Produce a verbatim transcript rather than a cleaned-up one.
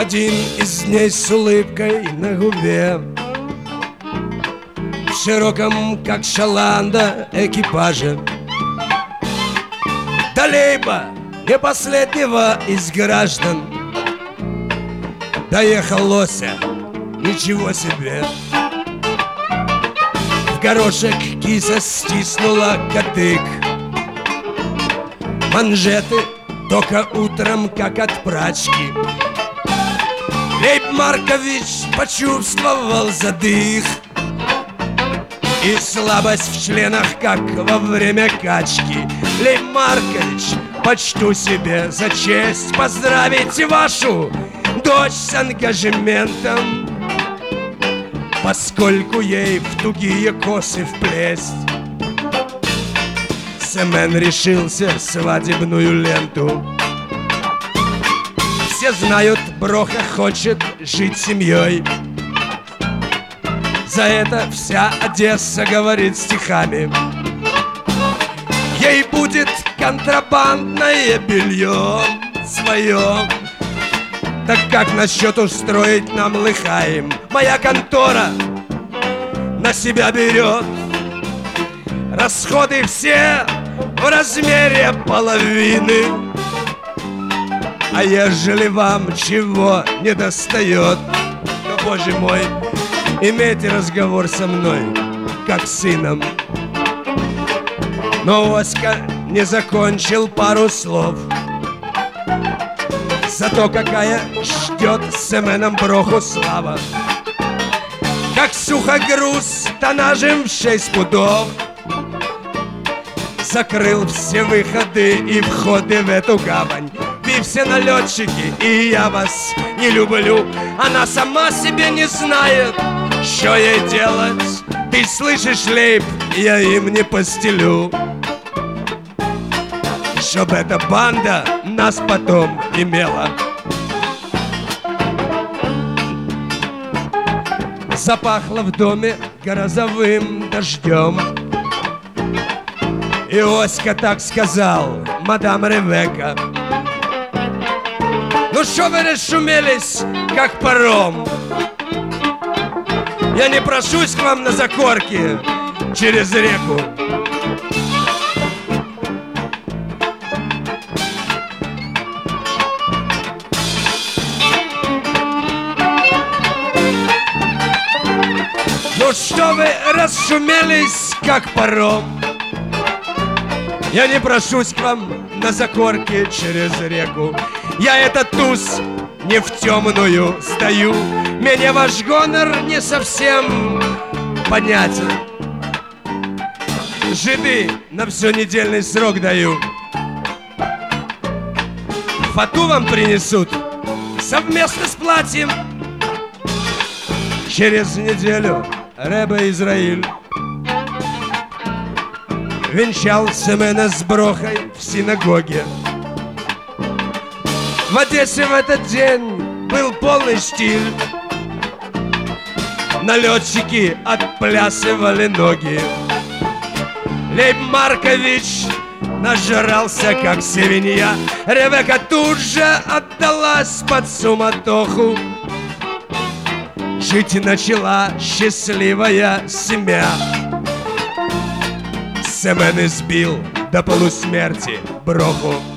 Один из дней с улыбкой на губе, в широком, как шаланда, экипаже Далейба, не последнего из граждан, доехал Лося, ничего себе. В горошек киса стиснула кадык, манжеты только утром, как от прачки. Лейб Маркович почувствовал задых и слабость в членах, как во время качки. Лейб Маркович, почту себе за честь поздравить вашу дочь с ангажементом, поскольку ей в тугие косы вплесть. Семен решился свадебную ленту. Все знают, Броха хочет жить семьей. За это вся Одесса говорит стихами. Ей будет контрабандное белье свое. Так как насчет устроить нам Лыхаим? Моя контора на себя берет расходы все в размере половины. А ежели вам чего не достает, то, боже мой, имейте разговор со мной, как с сыном. Но Оська не закончил пару слов. Зато какая ждет Семеном Броху слава. Как сухогруз тоннажем в шесть пудов закрыл все выходы и входы в эту гавань. Вы все налетчики, и я вас не люблю. Она сама себе не знает, что ей делать. Ты слышишь, Лейб, я им не постелю, чтоб эта банда нас потом имела. Запахло в доме грозовым дождем, и Оська так сказал, мадам Ревека: ну шо вы расшумелись, как паром? Я не прошусь к вам на закорке через реку. Ну что вы расшумелись, как паром? Я не прошусь к вам на закорке через реку. Я этот туз не в темную сдаю. Мне ваш гонор не совсем понятен. Жиды на все недельный срок даю. Фату вам принесут совместно с платьем. Через неделю Ребе Израиль венчал Семена с Брохой в синагоге. В Одессе в этот день был полный штиль. Налетчики отплясывали ноги. Лейб Маркович нажрался, как свинья. Ревека тут же отдалась под суматоху. Жить начала счастливая семья. Семен избил до полусмерти Броху.